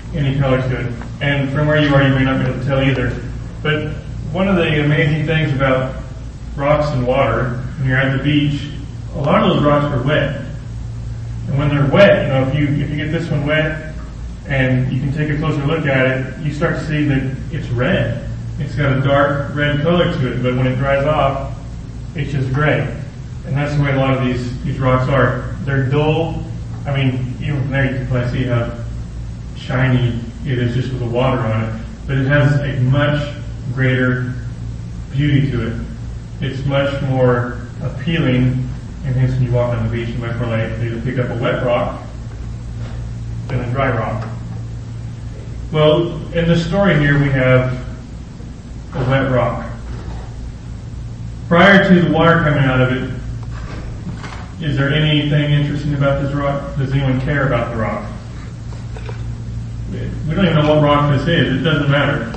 any color to it. And from where you are, you may not be able to tell either. But one of the amazing things about rocks and water, when you're at the beach, a lot of those rocks are wet. And when they're wet, if you get this one wet and you can take a closer look at it, you start to see that it's red. It's got a dark red color to it, but when it dries off, it's just gray. And that's the way a lot of these rocks are. They're dull. I mean, even from there you can probably see how shiny it is just with the water on it. But it has a much greater beauty to it. It's much more appealing, and hence when you walk on the beach, you might more likely to pick up a wet rock than a dry rock. Well, in the story here we have a wet rock. Prior to the water coming out of it, is there anything interesting about this rock? Does anyone care about the rock? We don't even know what rock this is. It doesn't matter.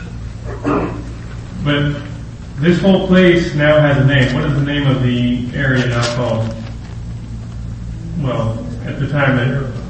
But this whole place now has a name. What is the name of the area now called? Well, at the time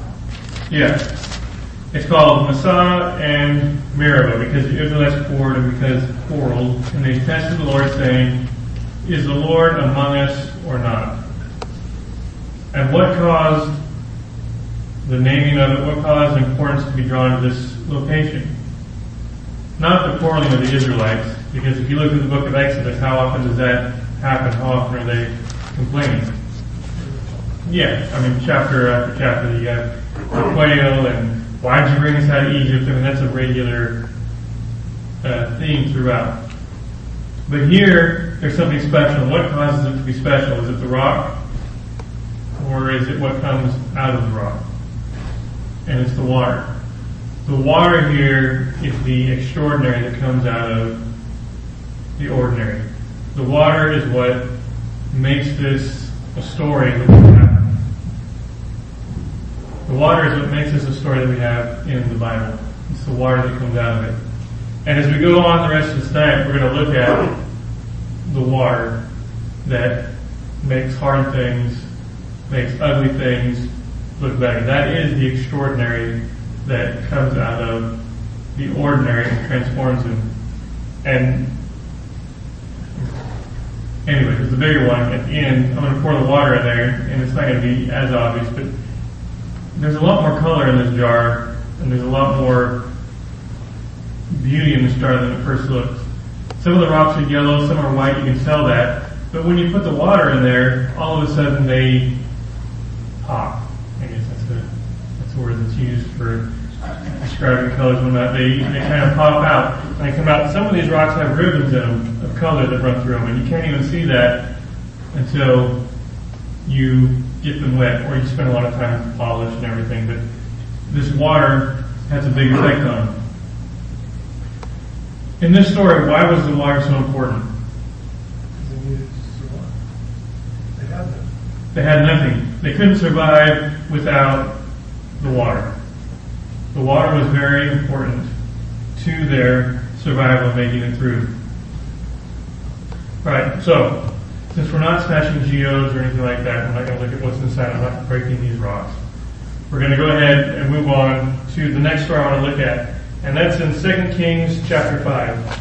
it's called Massah and Meribah, because the Israelites quarreled and because quarreled, and they tested the Lord, saying, "Is the Lord among us or not?" And what caused the naming of it? What caused the importance to be drawn to this location? Not the quarreling of the Israelites, because if you look at the book of Exodus, how often does that happen? How often are they complaining? Yeah, chapter after chapter, you have the quail and why did you bring us out of Egypt? That's a regular theme throughout. But here, there's something special. What causes it to be special? Is it the rock? Or is it what comes out of the rock? And it's the water. The water here is the extraordinary that comes out of the ordinary. The water is what makes this a story that we have. The water is what makes this a story that we have in the Bible. It's the water that comes out of it. And as we go on the rest of this night, we're going to look at the water that makes hard things, makes ugly things look better. That is the extraordinary that comes out of the ordinary and transforms them. And anyway, there's the bigger one at the end. I'm going to pour the water in there, and it's not going to be as obvious, but there's a lot more color in this jar, and there's a lot more beauty in this jar than it first looks. Some of the rocks are yellow, some are white, you can tell that. But when you put the water in there, all of a sudden they pop. I guess that's the word that's used for describing colors and whatnot. They kind of pop out. And they come out. Some of these rocks have ribbons in them of color that run through them, and you can't even see that until you get them wet, or you spend a lot of time with the polish and everything. But this water has a big effect on them. In this story, why was the water so important? Because they needed to survive. They had nothing. They had nothing. They couldn't survive without the water. The water was very important to their survival, making it through. Right, so since we're not smashing geodes or anything like that, we're not going to look at what's inside. I'm not breaking these rocks. We're going to go ahead and move on to the next story I want to look at, and that's in 2 Kings chapter 5.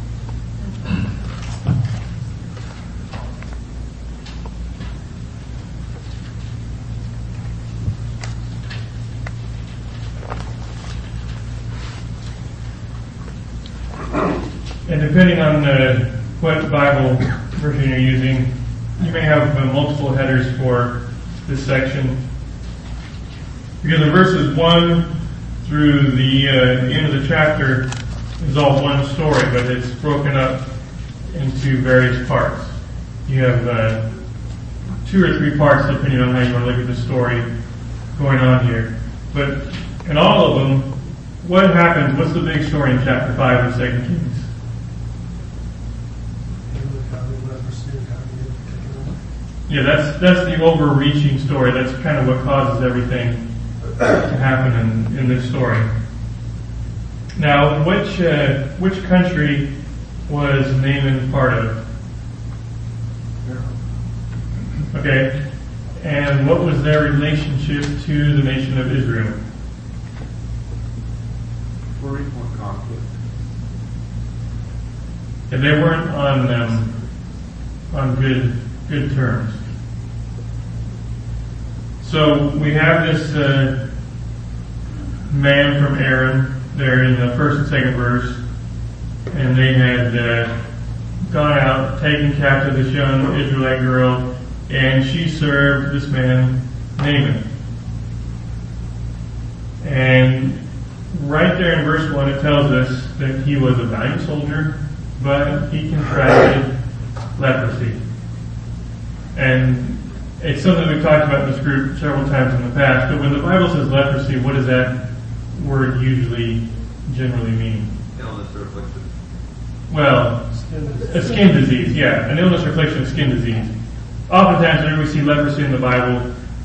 And depending on what Bible version you're using, you may have multiple headers for this section. Because in verses 1 through the end of the chapter is all one story, but it's broken up into various parts. You have 2 or 3 parts depending on how you want to look at the story going on here. But in all of them, what happens? What's the big story in chapter 5 of 2 Kings? Yeah, that's the overreaching story. That's kind of what causes everything to happen in this story. Now, which country was Naaman part of? Okay, and what was their relationship to the nation of Israel? frequent conflict. And they weren't on good terms. So we have this man from Aram there in the first and second verse, and they had gone out, taken captive this young Israelite girl, and she served this man, Naaman. And right there in verse 1 it tells us that he was a valiant soldier, but he contracted leprosy. And it's something we've talked about in this group several times in the past, but when the Bible says leprosy, what does that word usually generally mean? Illness or affliction. Well, a skin disease, yeah. An illness or affliction of skin disease. Oftentimes whenever we see leprosy in the Bible,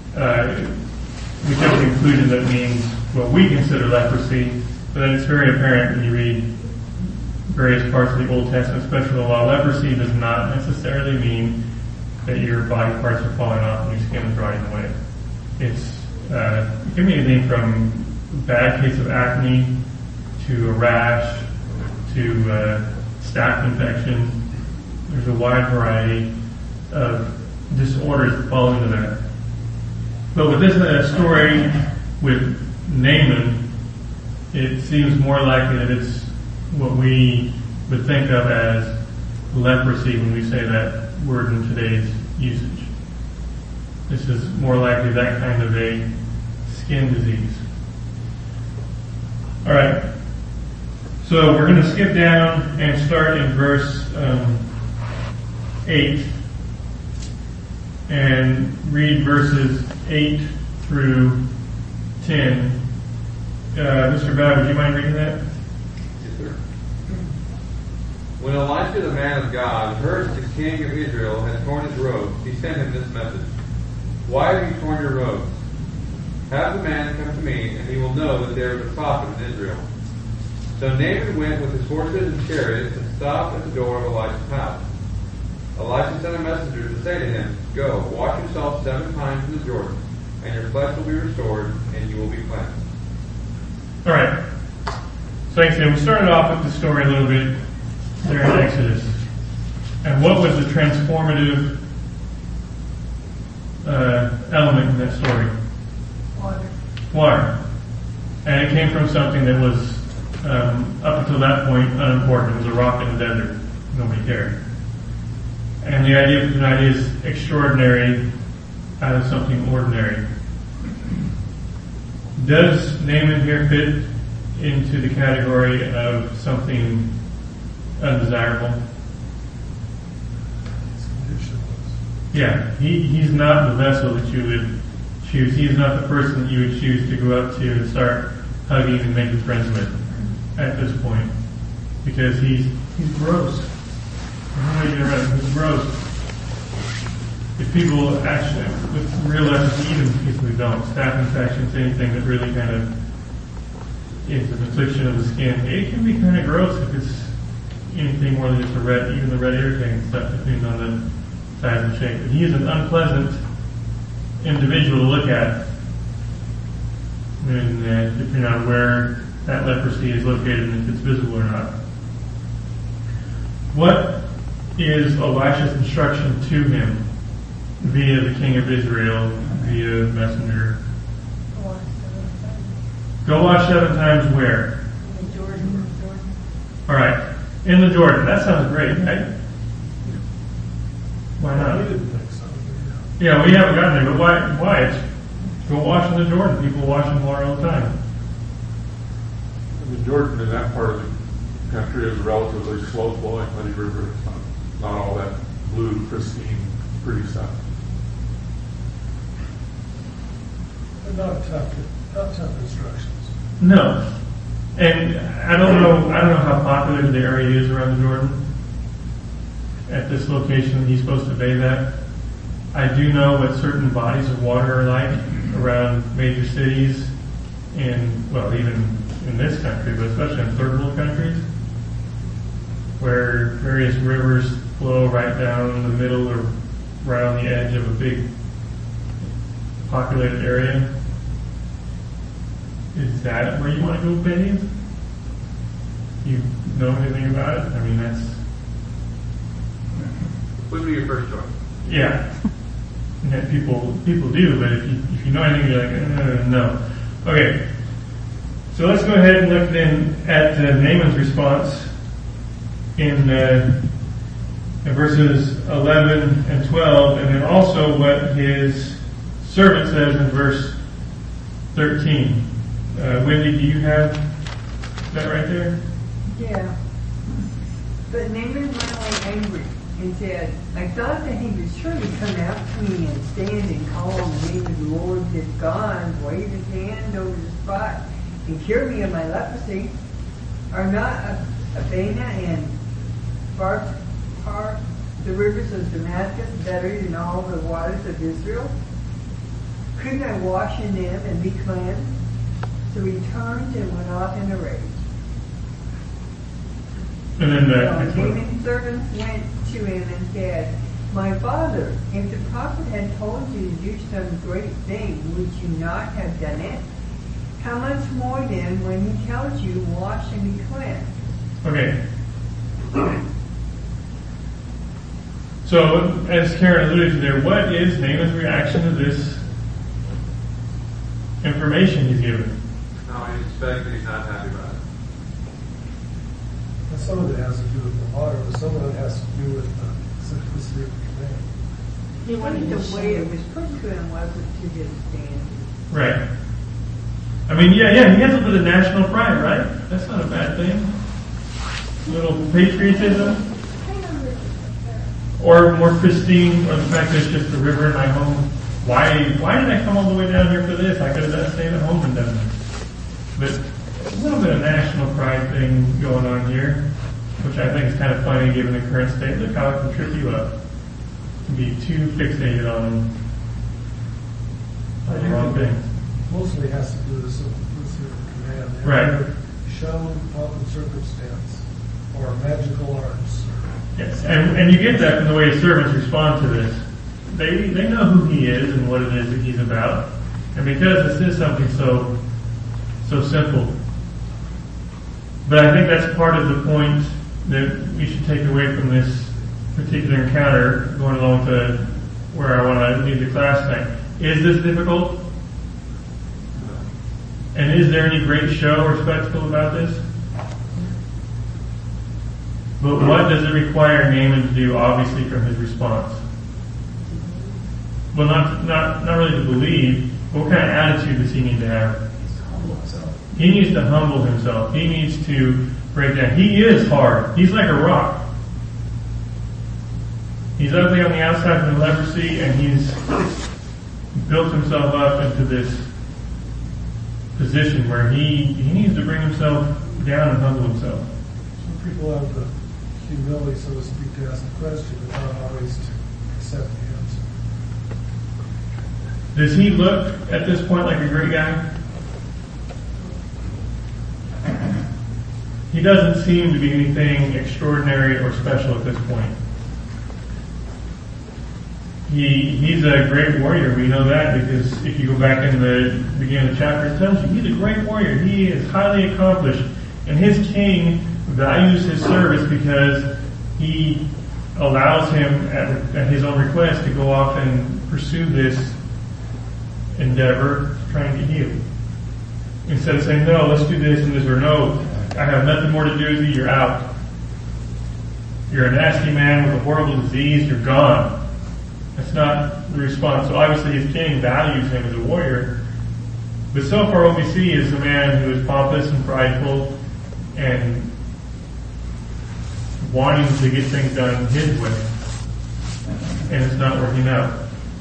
we take the conclusion that means what we consider leprosy, but then it's very apparent when you read various parts of the Old Testament, especially the law. Leprosy does not necessarily mean that your body parts are falling off and your skin is rotting away. It can be anything from a bad case of acne to a rash to staph infection. There's a wide variety of disorders that fall into that. But with this story with Naaman, it seems more likely that it's what we would think of as leprosy when we say that word in today's usage. This is more likely that kind of a skin disease. Alright, so we're going to skip down and start in verse 8 and read verses 8 through 10. Mr. Bowd, would you mind reading that? Yes, sir. When Elisha, the man of God, heard that the king of Israel had torn his robes, he sent him this message: Why have you torn your robes? Have the man come to me, and he will know that there is a prophet in Israel. So Naaman went with his horses and chariots and stopped at the door of Elisha's house. Elisha sent a messenger to say to him, Go, wash yourself 7 times in the Jordan, and your flesh will be restored, and you will be cleansed. Alright. So like I said, we started off with the story a little bit there in Exodus. And what was the transformative element in that story? Water. And it came from something that was, up until that point, unimportant. It was a rock in the desert. Nobody cared. And the idea of tonight is extraordinary out of something ordinary. Does Naaman here fit into the category of something undesirable? Yeah, he's not the vessel that you would choose. He's not the person that you would choose to go up to and start hugging and making friends with at this point. Because he's gross. He's gross. If people actually, with real leprosy, even people who don't, staph infections, anything that really kind of is an affliction of the skin, it can be kind of gross if it's anything more than just even the red irritating stuff, depending on the size and shape. But he is an unpleasant individual to look at, and depending on where that leprosy is located and if it's visible or not. What is Elisha's instruction to him via the king of Israel, via messenger? Go wash 7 times where? In the Jordan. Alright, in the Jordan. That sounds great, right? Why not? Yeah, we haven't gotten there, but why? It's go wash in the Jordan. People wash in water all the time. The Jordan in that part of the country is a relatively slow-flowing muddy river. It's not all that blue, pristine, pretty stuff. Not tough instructions. No. And I don't know how popular the area is around the Jordan at this location that he's supposed to bathe at. I do know what certain bodies of water are like around major cities even in this country, but especially in third world countries, where various rivers flow right down the middle or right on the edge of a big populated area. Is that where you want to go bathe? You know anything about it? I mean, that's... Would be your first choice. Yeah. Yeah, people do, but if you know anything, you're like, no. Okay. So let's go ahead and look then at Naaman's response in verses 11 and 12, and then also what his servant says in verse 13. Wendy, do you have that right there? Yeah. But Naaman went away angry and said, I thought that he would surely come out to me and stand and call on the name of the Lord his God, and wave his hand over the spot and cure me of my leprosy. Are not Abana and Pharpar, the rivers of Damascus, better than all the waters of Israel? Couldn't I wash in them and be cleansed? So he turned and went off in a rage. And then Naaman's servants went to him and said, My father, if the prophet had told you to do some great thing, would you not have done it? How much more then when he tells you, wash and be cleansed? Okay. So, as Karen alluded to there, what is Naaman's reaction to this information he's given? No, I expect that he's not happy about it. And some of it has to do with the water, but some of it has to do with the simplicity of the command. He wanted the way it was put to him wasn't to his standard. Right. I mean, yeah, he has a bit of national pride, right? That's not a bad thing. A little patriotism. Or more pristine, or the fact that it's just a river in my home. Why did I come all the way down here for this? I could have stayed at home and done this. But a little bit of national pride thing going on here, which I think is kind of funny given the current state. Look how it can trip you up. To be too fixated on the wrong thing. Mostly has to do with the simplicity of the command. They Right. never shown pomp and circumstance or magical arts. Yes, and you get that from the way his servants respond to this. They know who he is and what it is that he's about. And because this is something so simple. But I think that's part of the point that we should take away from this particular encounter, going along to where I want to lead the class tonight. Is this difficult? And is there any great show or spectacle about this? But what does it require Naaman to do, obviously, from his response? Well, not really to believe. What kind of attitude does he need to have? He needs to humble himself. He needs to break down. He is hard. He's like a rock. He's ugly on the outside from the leprosy, and he's built himself up into this position where he needs to bring himself down and humble himself. Some people have the humility, so to speak, to ask the question, but not always to accept the answer. Does he look at this point like a great guy? He doesn't seem to be anything extraordinary or special at this point. He's a great warrior. We know that because if you go back in the beginning of the chapter, it tells you he's a great warrior. He is highly accomplished. And his king values his service because he allows him at his own request to go off and pursue this endeavor to try and get healed. Instead of saying, no, let's do this and this, or no, I have nothing more to do with you, you're out. You're a nasty man with a horrible disease, you're gone. That's not the response. So obviously his king values him as a warrior. But so far what we see is a man who is pompous and prideful and wanting to get things done his way. And it's not working out.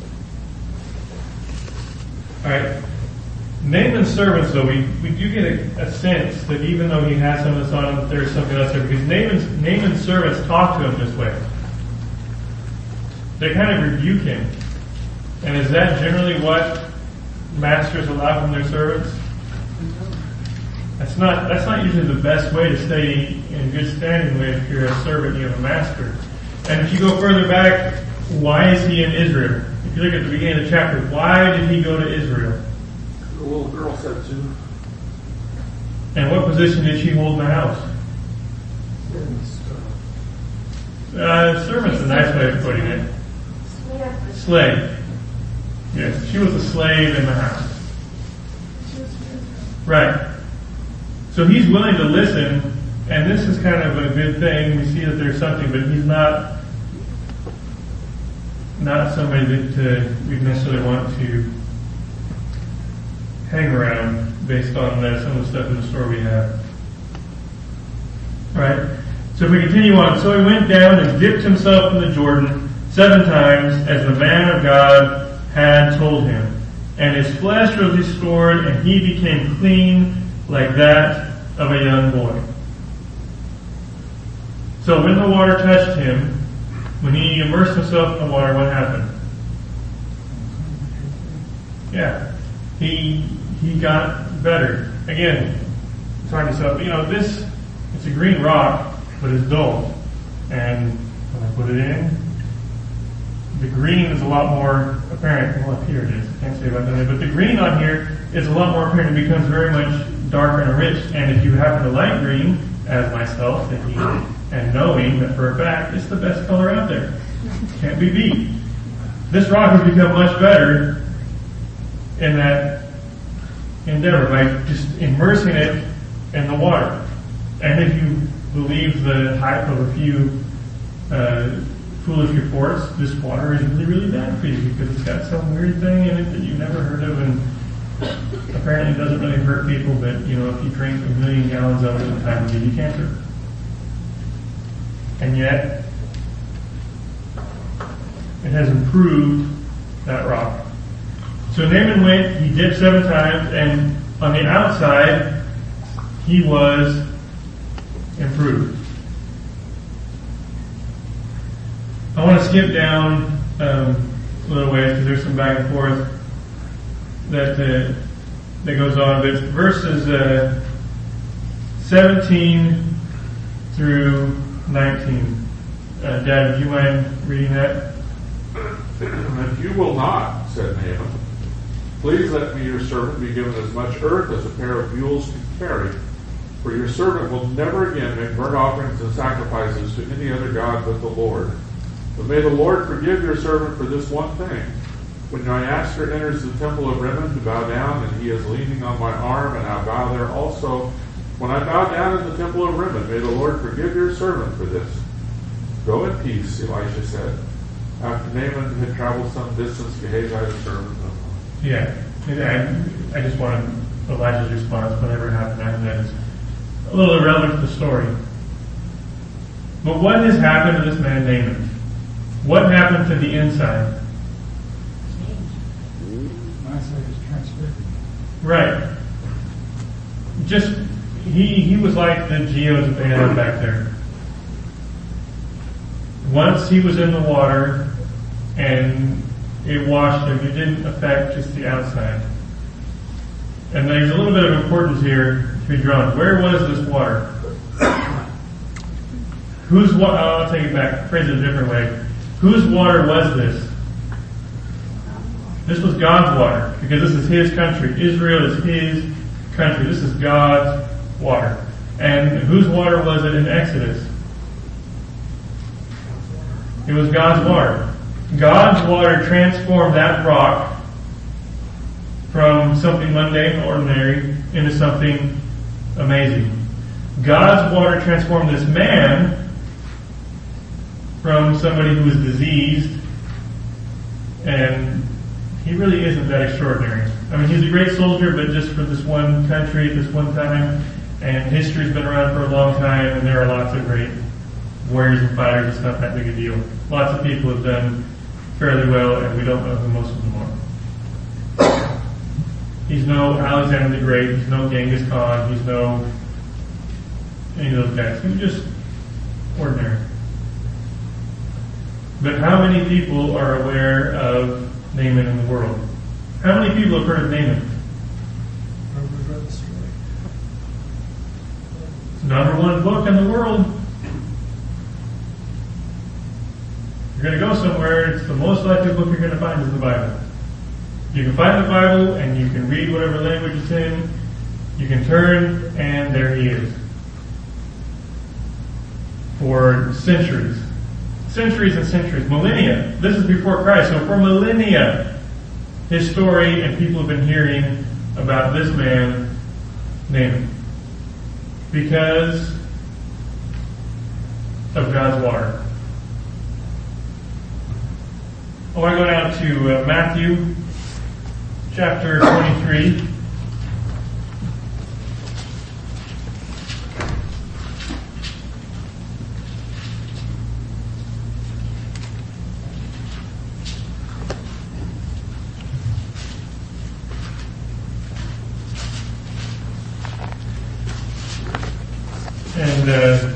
Alright. Naaman's servants, though, we do get a sense that even though he has some of this on him, there's something else there. Because Naaman's servants talk to him this way. They kind of rebuke him. And is that generally what masters allow from their servants? That's not usually the best way to stay in good standing with if you're a servant and you have a master. And if you go further back, why is he in Israel? If you look at the beginning of the chapter, why did he go to Israel? The little girl said to. And what position did she hold in the house? Servant's a nice way of putting it. Slave. Yes, she was a slave in the house. Right. So he's willing to listen, and this is kind of a good thing. We see that there's something, but he's not somebody that we necessarily want to hang around based on some of the stuff in the story we have. Right? So if we continue on. So he went down and dipped himself in the Jordan 7 times, as the man of God had told him. And his flesh was restored, and he became clean like that of a young boy. So when the water touched him, when he immersed himself in the water, what happened? Yeah. He got better. Again, it's hard to say, it's a green rock, but it's dull. And when I put it in, the green is a lot more apparent. Well, here it is. I can't say about that. But the green on here is a lot more apparent. It becomes very much darker and rich. And if you happen to like green, as myself, thinking and knowing that for a fact it's the best color out there. Can't be beat. This rock has become much better in that endeavor by just immersing it in the water. And if you believe the hype of a few foolish reports, this water is really, really bad for you because it's got some weird thing in it that you've never heard of, and apparently it doesn't really hurt people, but if you drink 1 million gallons of it at a time, it'll give you cancer. And yet, it has improved that rock. So Naaman went, he dipped 7 times, and on the outside, he was improved. I want to skip down a little ways because there's some back and forth that goes on. But verses 17 through 19. Dad, would you mind reading that? If you will not, said Naaman, please let me, your servant, be given as much earth as a pair of mules can carry, for your servant will never again make burnt offerings and sacrifices to any other god but the Lord. But may the Lord forgive your servant for this one thing. When my master enters the temple of Rimmon to bow down, and he is leaning on my arm, and I bow there also, when I bow down in the temple of Rimmon, may the Lord forgive your servant for this. Go in peace, Elisha said. After Naaman had traveled some distance, Gehazi, the servant, Yeah, I just wanted Elijah's response, whatever happened after that is a little irrelevant to the story. But what has happened to this man Naaman? What happened to the inside? Mindset is transferred. Right. Just, he was like the geodes that they had back there. Once he was in the water and it washed him, it didn't affect just the outside. And there's a little bit of importance here to be drawn. Where was this water? I'll take it back, phrase it a different way. Whose water was this? This was God's water, because this is His country. Israel is His country. This is God's water. And whose water was it in Exodus? It was God's water. God's water transformed that rock from something mundane and ordinary into something amazing. God's water transformed this man from somebody who was diseased, and he really isn't that extraordinary. I mean, he's a great soldier, but just for this one country at this one time, and history's been around for a long time, and there are lots of great warriors and fighters. It's not that big a deal. Lots of people have done fairly well, and we don't know who most of them are. He's no Alexander the Great. He's no Genghis Khan. He's no any of those guys. He's just ordinary. But how many people are aware of Naaman in the world? How many people have heard of Naaman? We've read the story. It's the #1 book in the world. You're going to go somewhere, it's the most likely book you're going to find is the Bible. You can find the Bible and you can read whatever language it's in. You can turn and there he is. For centuries. centuries and centuries, millennia. This is before Christ. So for millennia, his story and people have been hearing about this man, Naaman, because of God's water. I want to go down to Matthew chapter 23. And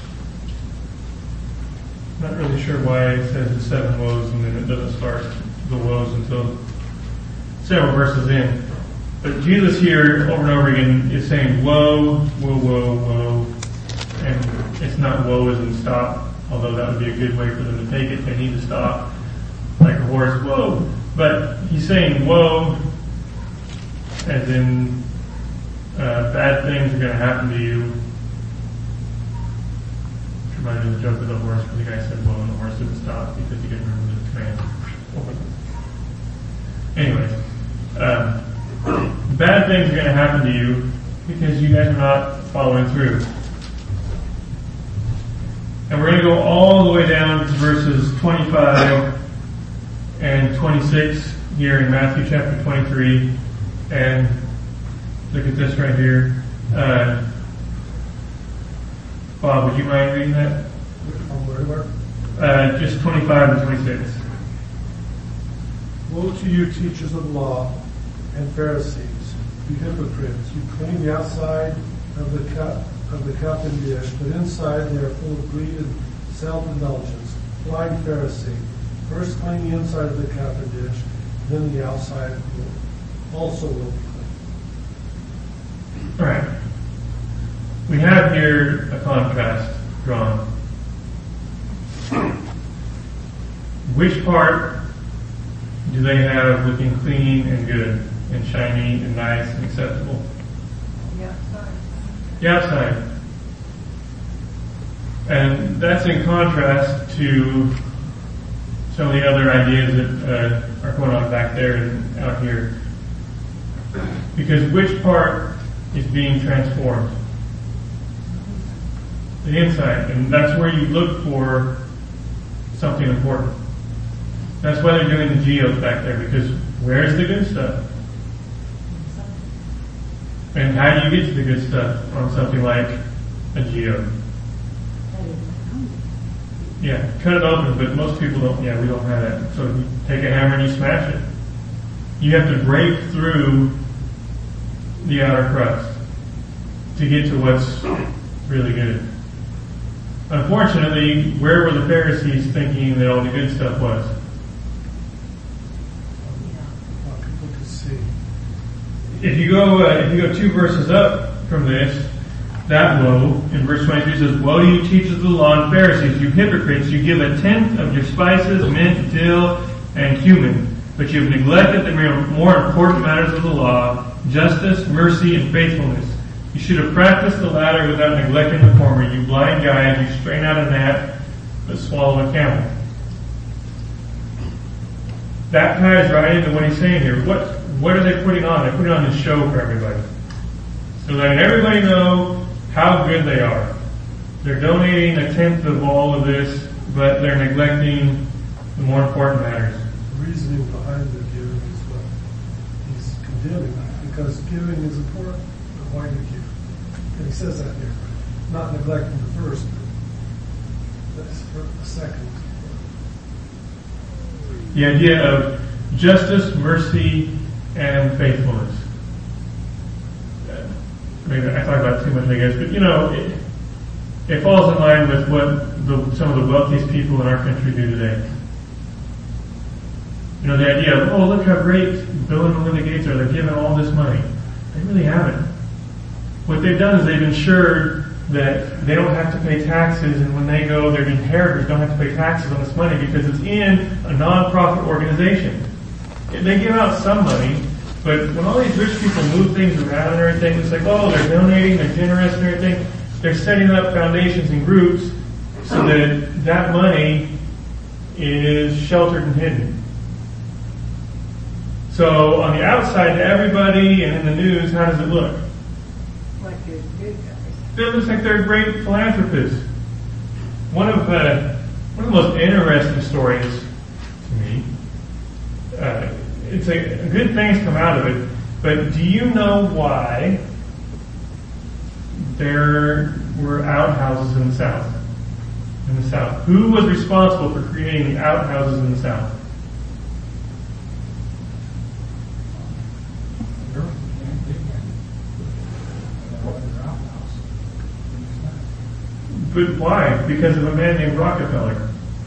not really sure why it says the 7 woes and then it doesn't start the woes until several verses in. But Jesus here over and over again is saying woe, woe, woe, woe. And it's not woe as in stop, although that would be a good way for them to take it. They need to stop like a horse, whoa. But he's saying woe as in bad things are going to happen to you. Reminded me of the joke of the horse where the guy said whoa and the horse didn't stop because he didn't remember the command. Anyways, bad things are going to happen to you because you guys are not following through. And we're going to go all the way down to verses 25 and 26 here in Matthew chapter 23. And look at this right here. Bob, would you mind reading that? From where? Just 25 and 26. Woe to you, teachers of law and Pharisees, you hypocrites! You clean the outside of the cup and dish, but inside they are full of greed and self-indulgence. Blind Pharisee, first clean the inside of the cup and dish, then the outside also will be clean. All right. We have here a contrast drawn. Which part do they have looking clean and good and shiny and nice and acceptable? The outside. The outside. And that's in contrast to some of the other ideas that are going on back there and out here. Because which part is being transformed? The inside. And that's where you look for something important. That's why they're doing the geos back there, because where's the good stuff? And how do you get to the good stuff on something like a geo? Yeah, cut it open, but most people don't, we don't have that. So you take a hammer and you smash it. You have to break through the outer crust to get to what's really good. Unfortunately, where were the Pharisees thinking that all the good stuff was? People could see. If you go 2 verses up from this, that woe, in verse 23 says, "Woe to you, teachers of the law and Pharisees, you hypocrites! You give 1/10 of your spices, mint, dill, and cumin, but you have neglected the more important matters of the law, justice, mercy, and faithfulness. You should have practiced the latter without neglecting the former. You blind guides, you strain out a gnat, but swallow a camel." That ties right into what he's saying here. What are they putting on? They're putting on this show for everybody. So letting everybody know how good they are. They're donating 1/10 of all of this, but they're neglecting the more important matters. The reasoning behind the giving is what he's condemning, because giving is important, but why do you give? And he says that here, not neglecting the first, but that's for the second. The idea of justice, mercy, and faithfulness. Maybe I talk about it too much, I guess, but it falls in line with what some of the wealthiest people in our country do today. The idea of, oh, look how great Bill and Melinda Gates are. They're giving all this money. They really haven't. What they've done is they've ensured that they don't have to pay taxes, and when they go, their inheritors don't have to pay taxes on this money because it's in a non-profit organization. They give out some money, but when all these rich people move things around and everything, it's like, oh, they're donating, they're generous and everything. They're setting up foundations and groups so that money is sheltered and hidden. So on the outside to everybody and in the news, how does it look? Like they're good guys. It looks like they're great philanthropists. One of the most interesting stories to me, it's a good things come out of it, but do you know why there were outhouses in the South? In the South. Who was responsible for creating the outhouses in the South? But why? Because of a man named Rockefeller.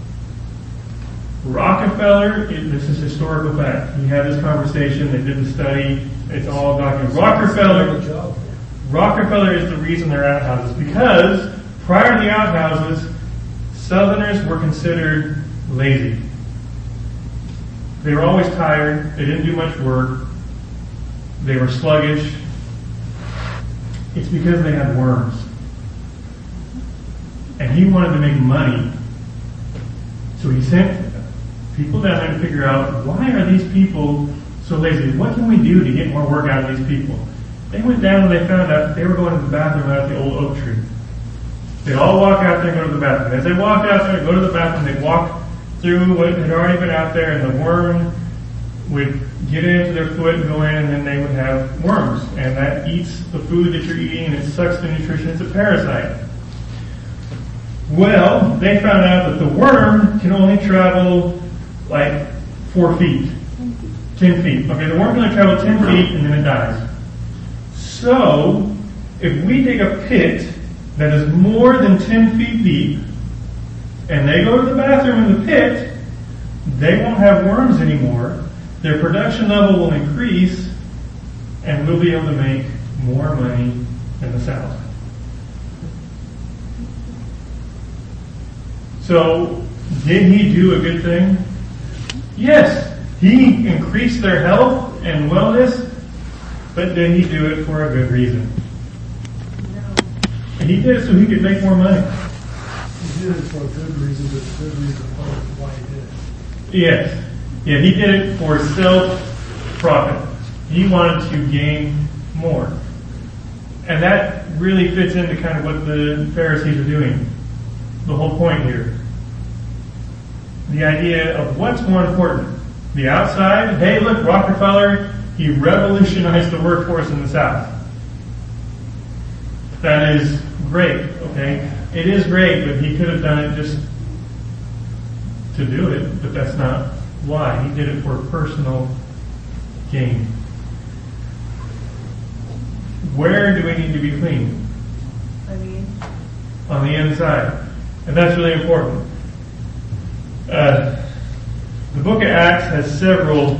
Rockefeller, this is historical fact. He had this conversation, they did the study, it's all documented. Rockefeller is the reason they're outhouses. Because prior to the outhouses, Southerners were considered lazy. They were always tired, they didn't do much work, they were sluggish. It's because they had worms. And he wanted to make money. So he sent people down there to figure out, why are these people so lazy? What can we do to get more work out of these people? They went down and they found out they were going to the bathroom out at the old oak tree. They'd all walk out there and go to the bathroom. As they walked out there and go to the bathroom, they'd walk through what had already been out there, and the worm would get into their foot and go in, and then they would have worms. And that eats the food that you're eating, and it sucks the nutrition. It's a parasite. Well, they found out that the worm can only travel like 4 feet. 10 feet. Okay, the worm can only travel 10 feet and then it dies. So, if we dig a pit that is more than 10 feet deep, and they go to the bathroom in the pit, they won't have worms anymore. Their production level will increase, and we'll be able to make more money in the South. So, did he do a good thing? Yes. He increased their health and wellness, but did he do it for a good reason? No. And he did it so he could make more money. He did it for a good reason, but a good reason why he did it. Yes. Yeah, he did it for self-profit. He wanted to gain more. And that really fits into kind of what the Pharisees are doing. The whole point here. The idea of what's more important. The outside, hey look, Rockefeller, he revolutionized the workforce in the South. That is great, okay? It is great, but he could have done it just to do it, but that's not why. He did it for personal gain. Where do we need to be clean? On the inside. And that's really important. The book of Acts has several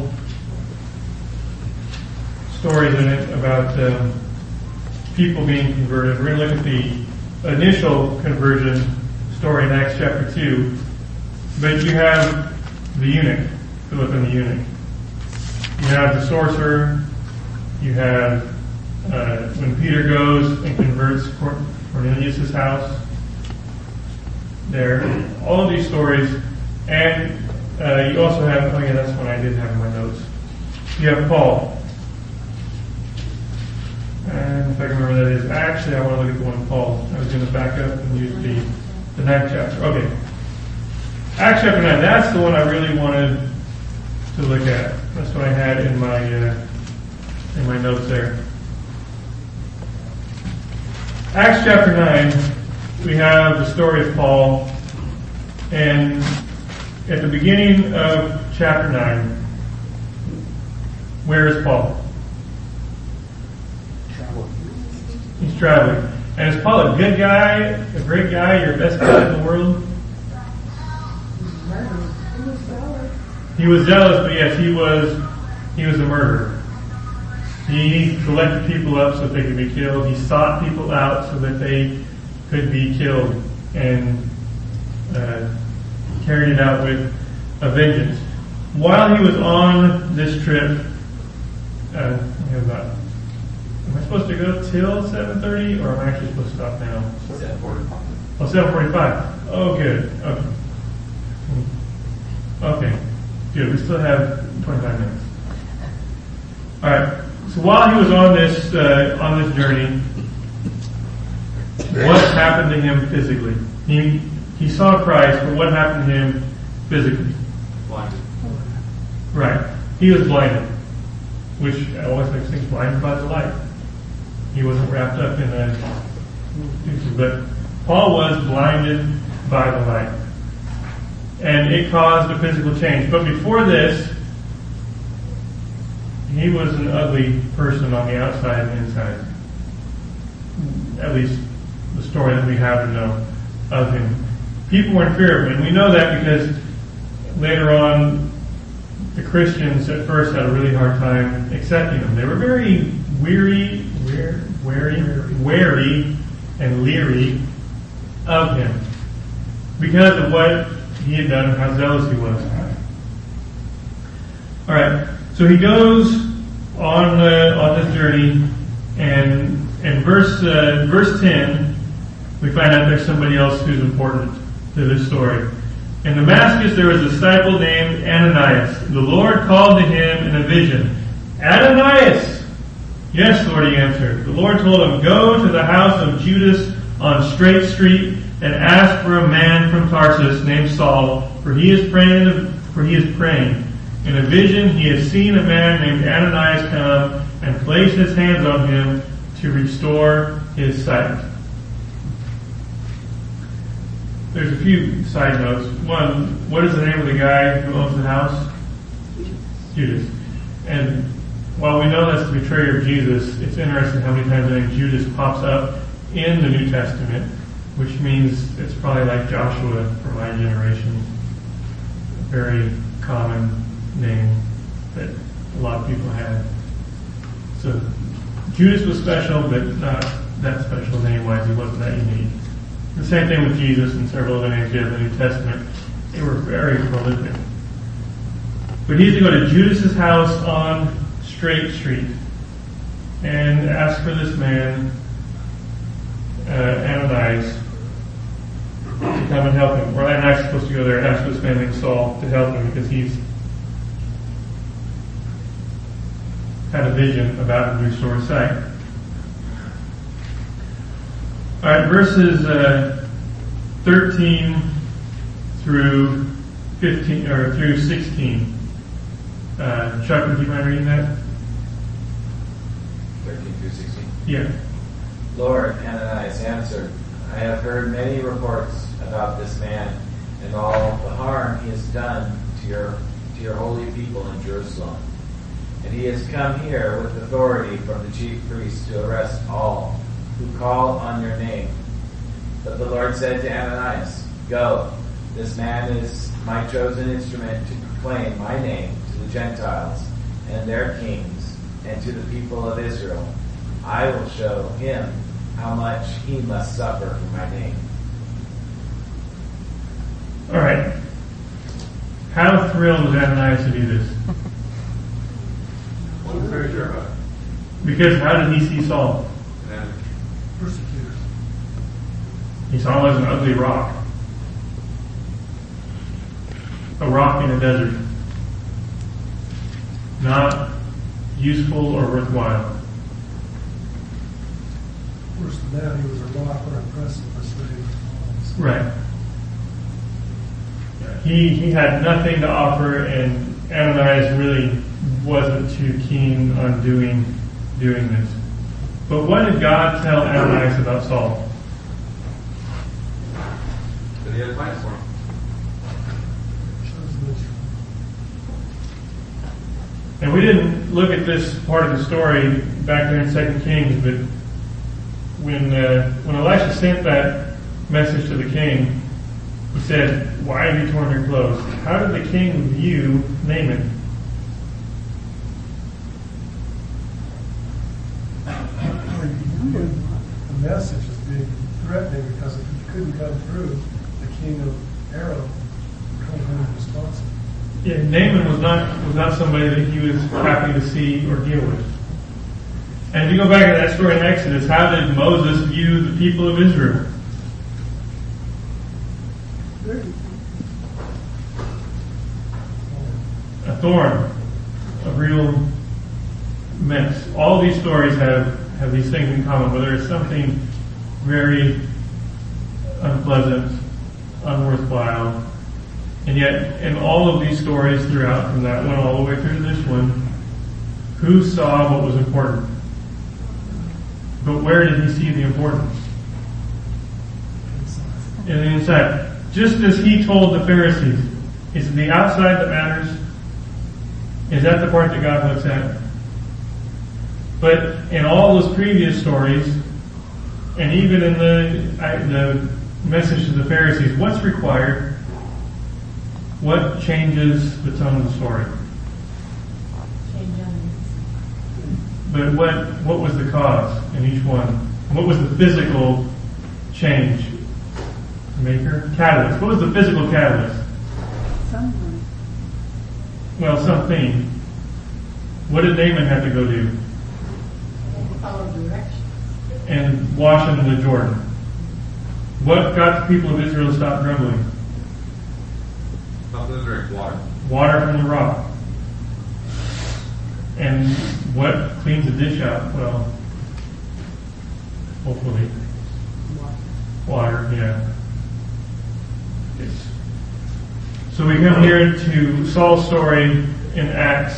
stories in it about people being converted. We're going to look at the initial conversion story in Acts chapter 2. But you have the eunuch, Philip and the eunuch. You have the sorcerer. You have when Peter goes and converts Cornelius' house. There, all of these stories, and you also have, oh yeah, that's one I didn't have in my notes. You have Paul. And if I can remember that is, actually I want to look at the one of Paul. I was going to back up and use the 9th chapter. Okay. Acts chapter 9, that's the one I really wanted to look at. That's what I had in my notes there. Acts chapter 9, we have the story of Paul, and at the beginning of chapter 9, where is Paul? He's traveling. And is Paul a good guy, a great guy, your best guy in the world? He was zealous, but yes, he was a murderer. He collected people up so that they could be killed. He sought people out so that they could be killed, and carried it out with a vengeance. While he was on this trip, am I supposed to go till 7:30, or am I actually supposed to stop now? 7:45. Oh, 7:45. Oh, good. Okay. Okay, good. We still have 25 minutes. All right. So while he was on this journey, what happened to him physically? He saw Christ, but what happened to him physically? Blinded. Right. He was blinded, which always makes things blinded by the light. He wasn't wrapped up in a... But Paul was blinded by the light. And it caused a physical change. But before this, he was an ugly person on the outside and inside. At least the story that we have to know of him. People were in fear of him. And we know that because later on, the Christians at first had a really hard time accepting him. They were very wary and leery of him because of what he had done and how zealous he was. All right, so he goes on this journey, and in verse 10, we find out there's somebody else who's important to this story. In Damascus there was a disciple named Ananias. The Lord called to him in a vision, "Ananias!" "Yes, Lord," he answered. The Lord told him, "Go to the house of Judas on Straight Street and ask for a man from Tarsus named Saul, for he is praying. In a vision he has seen a man named Ananias come and place his hands on him to restore his sight." There's a few side notes. One, what is the name of the guy who owns the house? Judas. And while we know that's the betrayer of Jesus, it's interesting how many times the name Judas pops up in the New Testament, which means it's probably like Joshua for my generation. A very common name that a lot of people had. So Judas was special, but not that special name-wise. He wasn't that unique. The same thing with Jesus and several other names you have in the New Testament. They were very prolific. But he's to go to Judas's house on Straight Street and ask for this man, Ananias, to come and help him. Or Ananias is supposed to go there and ask for this man named Saul to help him because he's had a vision about him to restore sight. All right, verses 13 through 15 or through 16. Chuck, would you mind reading that? 13 through 16. Yeah. Lord, Ananias answered, I have heard many reports about this man and all the harm he has done to your holy people in Jerusalem. And he has come here with authority from the chief priests to arrest all who call on your name. But the Lord said to Ananias, Go, this man is my chosen instrument to proclaim my name to the Gentiles and their kings and to the people of Israel. I will show him how much he must suffer for my name. All right. How thrilled was Ananias to do this? Wasn't very sure about it. Because how did he see Saul? And Persecutors. He saw him as an ugly rock. A rock in a desert. Not useful or worthwhile. Worse than that, he was a rock or a precipice ready to fall. Right. He had nothing to offer, and Ananias really wasn't too keen on doing this. But what did God tell Ananias about Saul? that he had plans for him. Chosen instrument. And we didn't look at this part of the story back there in 2 Kings, but when Elisha sent that message to the king, he said, "Why have you torn your clothes?" How did the king view Naaman? The message is being threatening because if he couldn't come through, the king of Aram would hold him responsible. Yeah, Naaman was not somebody that he was happy to see or deal with. And if you go back to that story in Exodus, how did Moses view the people of Israel? thorn, a real mess. All these stories have these things in common, whether it's something very unpleasant, unworthwhile, and yet in all of these stories throughout, from that one all the way through to this one, who saw what was important? But where did he see the importance? In the inside. Just as he told the Pharisees, is it the outside that matters? Is that the part that God looks at? But in all those previous stories, and even in the message to the Pharisees, what's required? What changes the tone of the story? But what was the cause in each one? What was the physical change? Maker? Catalyst. What was the physical catalyst? Someone. Well, something. What did Naaman have to go do? Follow directions. And wash in the Jordan. What got the people of Israel to stop grumbling? Something to drink, water. Water from the rock. And what cleans the dish out? Well, hopefully. Water, yeah. Yes. So we come here to Saul's story in Acts.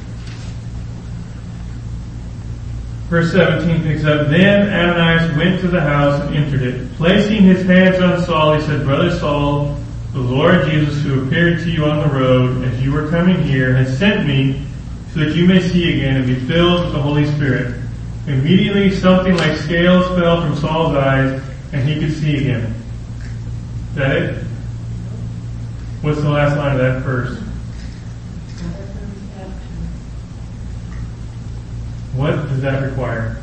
Verse 17 picks up, Then Ananias went to the house and entered it. Placing his hands on Saul, he said, Brother Saul, the Lord Jesus, who appeared to you on the road as you were coming here, has sent me so that you may see again and be filled with the Holy Spirit. Immediately something like scales fell from Saul's eyes and he could see again. Is that it? What's the last line of that verse? What does that require?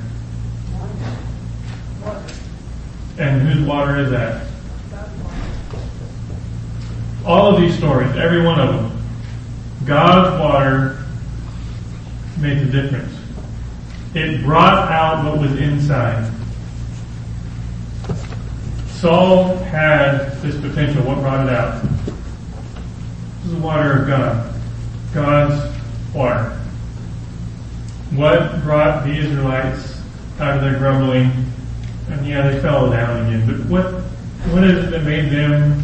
And whose water is that? All of these stories, every one of them, God's water made the difference. It brought out what was inside. Saul had this potential. What brought it out? This is the water of God. God's water. What brought the Israelites out of their grumbling? And yeah, they fell down again. But what is it that made them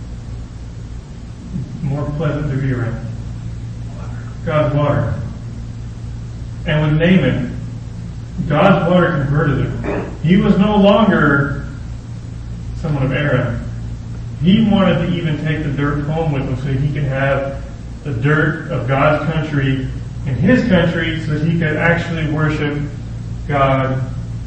more pleasant to be around? God's water. And with Naaman, God's water converted him. He was no longer someone of Aaron. He wanted to even take the dirt home with him so he could have the dirt of God's country in his country so that he could actually worship God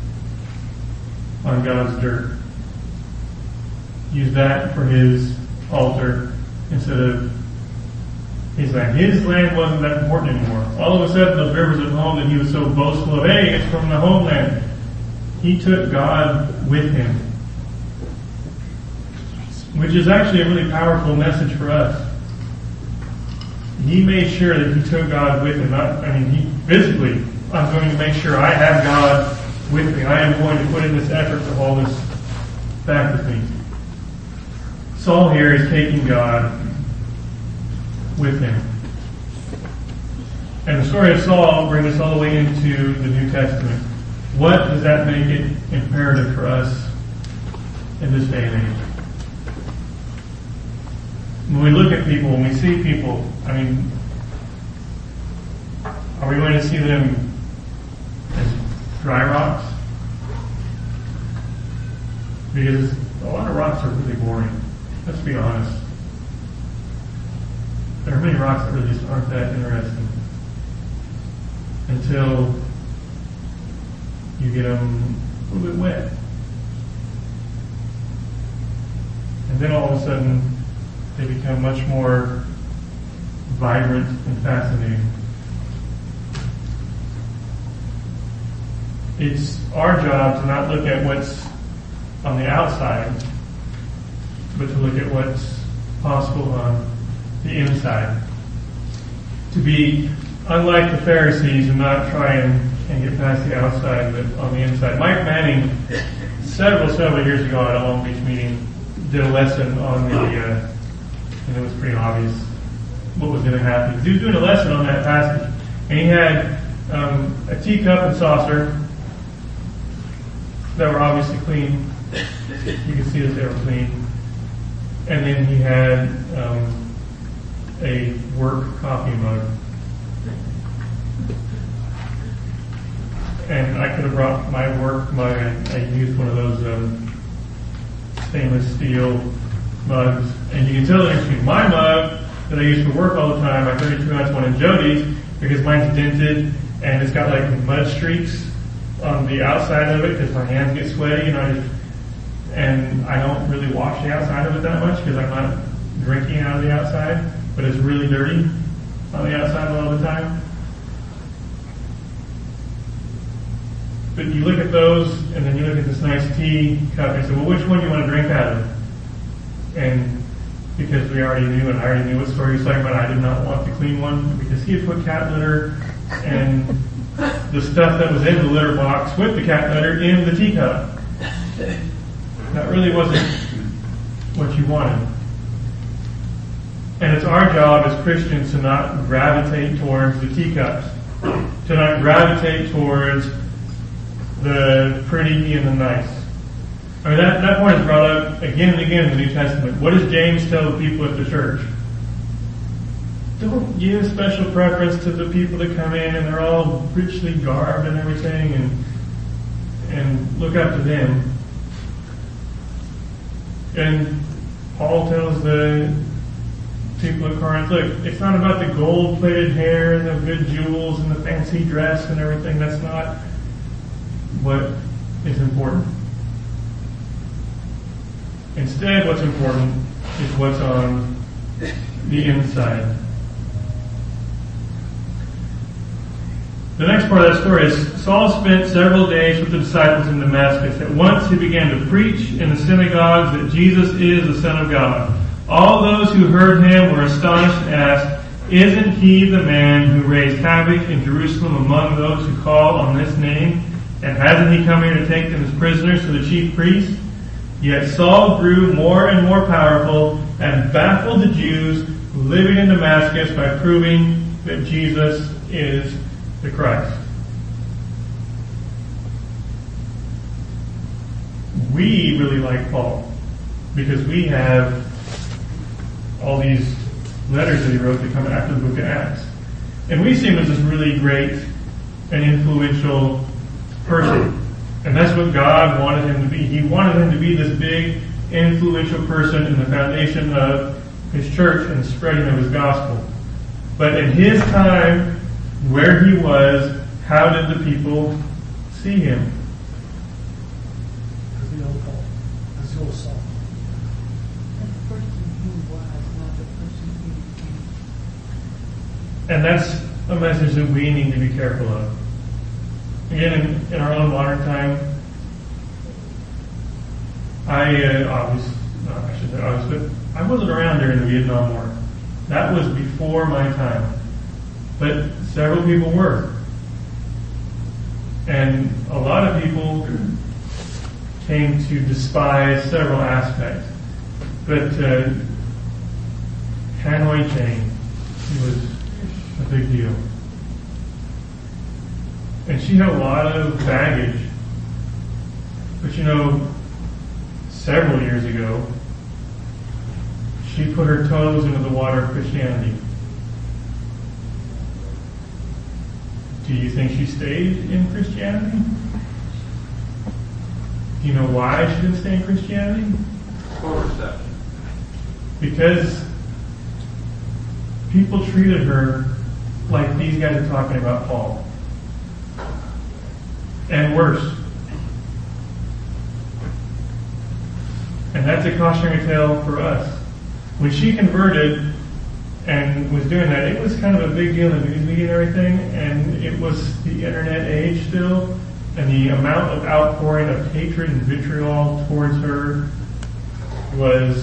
on God's dirt. Use that for his altar instead of his land. His land wasn't that important anymore. All of a sudden, those rivers at home that he was so boastful of, hey, it's from the homeland. He took God with him. Which is actually a really powerful message for us. He made sure that he took God with him. He physically, I'm going to make sure I have God with me. I am going to put in this effort to haul this back with me. Saul here is taking God with him. And the story of Saul brings us all the way into the New Testament. What does that make it imperative for us in this day and age? When we look at people, when we see people, are we going to see them as dry rocks? Because a lot of rocks are really boring. Let's be honest. There are many rocks that really just aren't that interesting. Until you get them a little bit wet. And then all of a sudden, they become much more vibrant and fascinating. It's our job to not look at what's on the outside, but to look at what's possible on the inside. To be unlike the Pharisees and not try and get past the outside, but on the inside. Mike Manning, several years ago at a Long Beach meeting, did a lesson on and it was pretty obvious. what was going to happen. He was doing a lesson on that passage, and he had a teacup and saucer that were obviously clean. You could see that they were clean. And then he had a work coffee mug. And I could have brought my work mug. I used one of those stainless steel mugs. And you can tell the difference between my mug that I use for work all the time, my 32-ounce one, and Jody's, because mine's dented and it's got like mud streaks on the outside of it because my hands get sweaty and I don't really wash the outside of it that much because I'm not drinking out of the outside, but it's really dirty on the outside a lot of the time. But you look at those, and then you look at this nice tea cup, and say, well, which one do you want to drink out of? And because we already knew, and I already knew what story he was talking about, I did not want the clean one, because he had put cat litter and the stuff that was in the litter box with the cat litter in the teacup. That really wasn't what you wanted. And it's our job as Christians to not gravitate towards the teacups, to not gravitate towards the pretty and the nice. I mean, that point is brought up again and again in the New Testament. What does James tell the people at the church? Don't give special preference to the people that come in and they're all richly garbed and everything, and look up to them. And Paul tells the people at Corinth, look, it's not about the gold-plated hair and the good jewels and the fancy dress and everything. That's not what is important. Instead, what's important is what's on the inside. The next part of that story is Saul spent several days with the disciples in Damascus. At once he began to preach in the synagogues that Jesus is the Son of God. All those who heard him were astonished and asked, isn't he the man who raised havoc in Jerusalem among those who call on this name? And hasn't he come here to take them as prisoners to the chief priests? Yet Saul grew more and more powerful and baffled the Jews living in Damascus by proving that Jesus is the Christ. We really like Paul because we have all these letters that he wrote that come after the book of Acts. And we see him as this really great and influential person. And that's what God wanted him to be. He wanted him to be this big, influential person in the foundation of his church and the spreading of his gospel. But in his time, where he was, how did the people see him? As the old Paul, as the old Saul. The person he was, not the person he became. And that's a message that we need to be careful of. Again, in our own modern time, I wasn't around during the Vietnam War. That was before my time. But several people were. And a lot of people came to despise several aspects. But Hanoi Jane was a big deal. And she had a lot of baggage. But several years ago, she put her toes into the water of Christianity. Do you think she stayed in Christianity? Do you know why she didn't stay in Christianity? Poor reception. Because people treated her like these guys are talking about Paul. And worse. And that's a cautionary tale for us. When she converted and was doing that, it was kind of a big deal in the news media and everything, and it was the internet age still, and the amount of outpouring of hatred and vitriol towards her was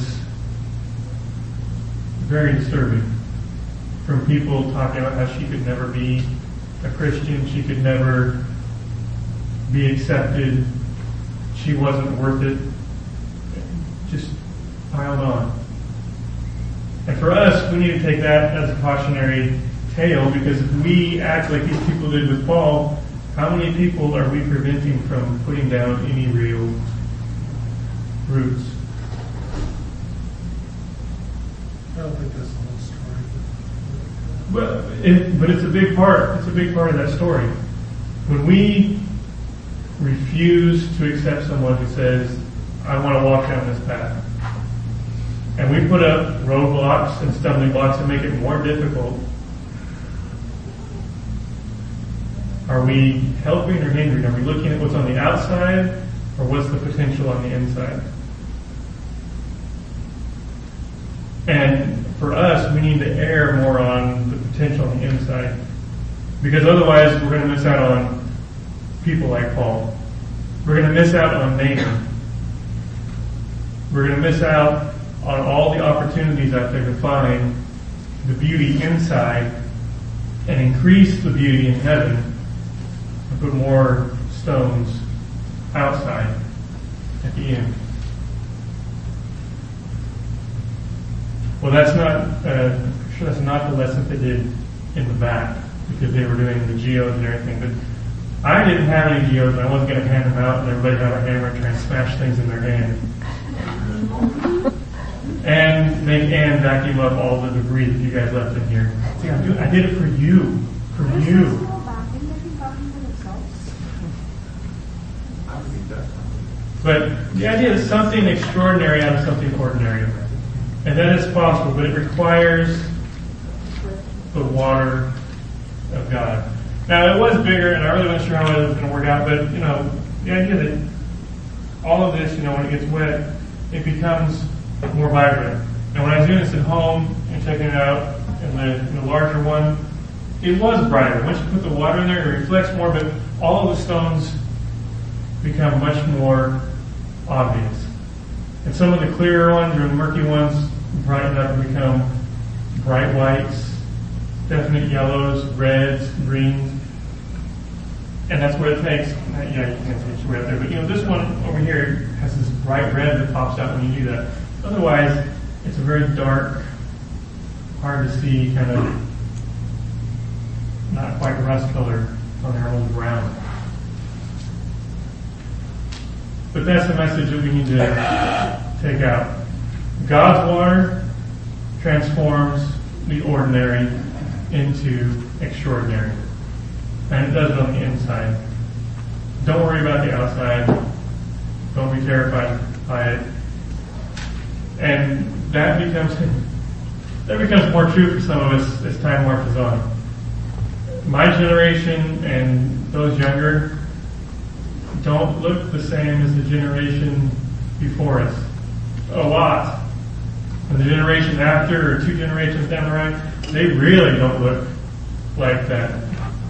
very disturbing. From people talking about how she could never be a Christian, she could never be accepted, she wasn't worth it, just piled on. And for us, we need to take that as a cautionary tale, because if we act like these people did with Paul, how many people are we preventing from putting down any real roots? I don't think that's the whole story. But it's a big part. It's a big part of that story. When we refuse to accept someone who says, I want to walk down this path, and we put up roadblocks and stumbling blocks that make it more difficult, are we helping or hindering? Are we looking at what's on the outside, or what's the potential on the inside? And for us, we need to err more on the potential on the inside, because otherwise we're going to miss out on people like Paul. We're going to miss out on Naaman. We're going to miss out on all the opportunities out there to find the beauty inside and increase the beauty in heaven and put more stones outside at the end. Well, that's not, I'm sure that's not the lesson they did in the back, because they were doing the geodes and everything. But I didn't have any geodes, and I wasn't going to hand them out, and everybody had a hammer and try and smash things in their hand. And make Ann vacuum up all the debris that you guys left in here. See, I did it for you. For you. But the idea is something extraordinary out of something ordinary. And that is possible, but it requires the water of God. Now, it was bigger, and I really wasn't sure how it was going to work out, but, the idea that all of this, when it gets wet, it becomes more vibrant. And when I was doing this at home and checking it out, and the larger one, it was brighter. Once you put the water in there, it reflects more, but all of the stones become much more obvious. And some of the clearer ones or the murky ones brighten up and become bright whites, definite yellows, reds, greens. And that's what it takes. Yeah, you can't see it right there. But this one over here has this bright red that pops out when you do that. Otherwise, it's a very dark, hard to see, kind of not quite rust color on there, almost brown. But that's the message that we need to take out. God's water transforms the ordinary into extraordinary. And it does it on the inside. Don't worry about the outside. Don't be terrified by it. And that becomes more true for some of us as time marches on. My generation and those younger don't look the same as the generation before us. A lot. And the generation after, or 2 generations down the line, they really don't look like that.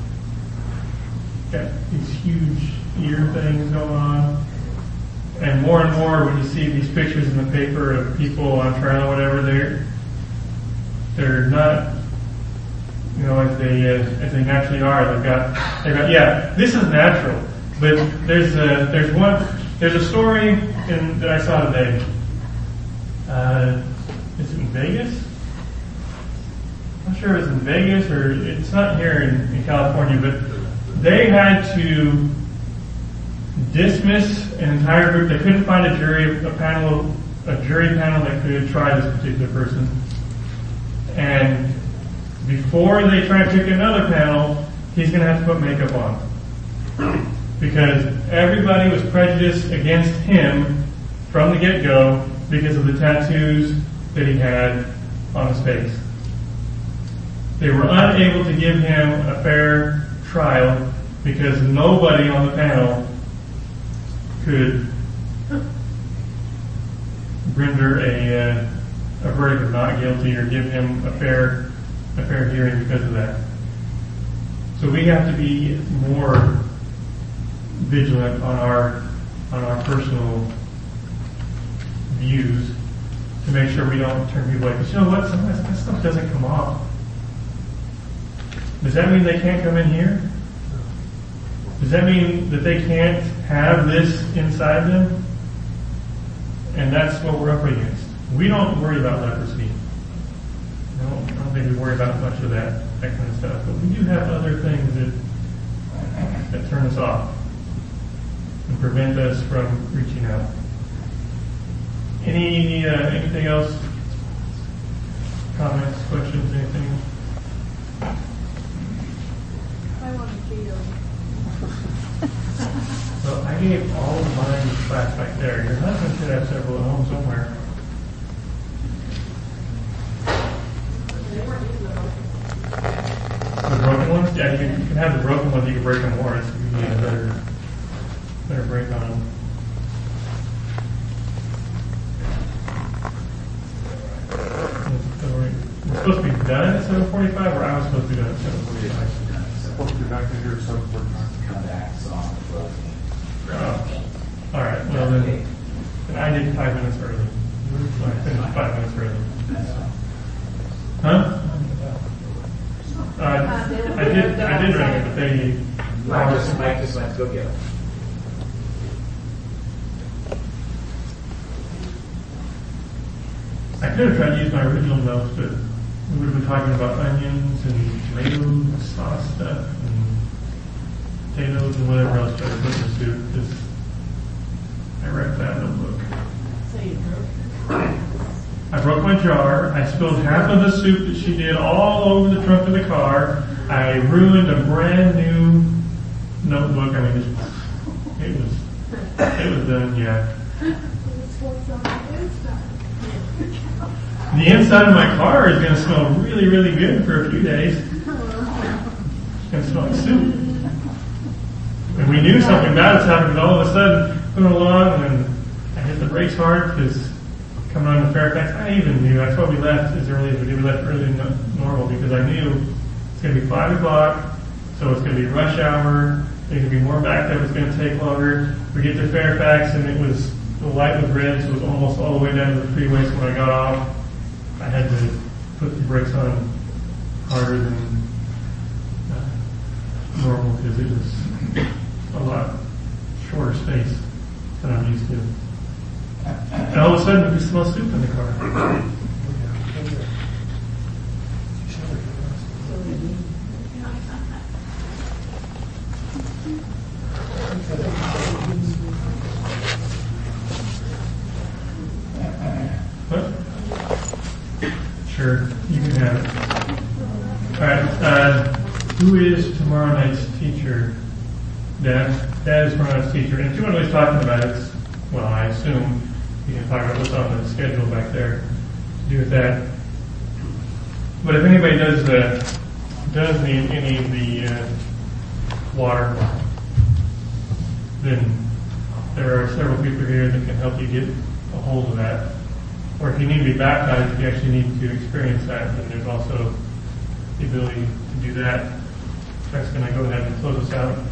Got these huge ear things going on. And more when you see these pictures in the paper of people on trial or whatever, they're not, as they naturally are. They've got, yeah, this is natural. But there's a story that I saw today. Is it in Vegas? I'm not sure it was in Vegas, or it's not here in California, but they had to dismiss an entire group. They couldn't find a jury panel that could try this particular person. And before they try to pick another panel, he's going to have to put makeup on. Because everybody was prejudiced against him from the get-go because of the tattoos that he had on his face. They were unable to give him a fair trial because nobody on the panel could render a verdict of not guilty or give him a fair hearing because of that. So we have to be more vigilant on our personal views to make sure we don't turn people away. But you know what? Some of that stuff doesn't come off. Does that mean they can't come in here? Does that mean that they can't have this inside them? And that's what we're up against. We don't worry about leprosy. I don't think we worry about much of that kind of stuff. But we do have other things that turn us off and prevent us from reaching out. Anything else? Comments, questions, anything? I want a Cheeto. Well, I gave all of mine to class back there. Your husband should have several at home somewhere. The broken ones? Yeah, you can have the broken ones. You can break them more. It's usually a better break on them. We're supposed to be done at 7:45, or I was supposed to be done at 7:45. Supposed to be back in here at 7:45. Come back, so on the road. Oh. All right. Well, then I did 5 minutes early. I finished 5 minutes early. Huh? I did ring it, but they. Mike just went to go get it. I could have tried to use my original notes, but we would have been talking about onions and tomato sauce stuff and potatoes and whatever else I put in the soup. Just, I read that notebook. So you broke it? I broke my jar. I spilled half of the soup that she did all over the trunk of the car. I ruined a brand new notebook. I mean, it was done, yeah. The inside of my car is going to smell really, really good for a few days. It's going to smell like soup. And we knew something bad was happening, but all of a sudden, going along, and I hit the brakes hard because coming on to Fairfax, I even knew. That's why we left as early as we did. We left earlier than normal because I knew it's going to be 5 o'clock, so it's going to be rush hour. There's going to be more back there. It's going to take longer. We get to Fairfax, and the light was red, so it was almost all the way down to the freeway. So when I got off, I had to put the brakes on harder than normal because it was a lot shorter space than I'm used to. And all of a sudden, we could smell soup in the car. What? Sure, you can have it. All right. Who is tomorrow night's teacher? Dad. Dad is tomorrow night's teacher. And if you want to know what he's talking about, it's, well, I assume you can talk about what's on the schedule back there to do with that. But if anybody does need any of the water, then there are several people here that can help you get a hold of that. Or if you need to be baptized, if you actually need to experience that, then there's also the ability to do that. That's going to go ahead and close us out.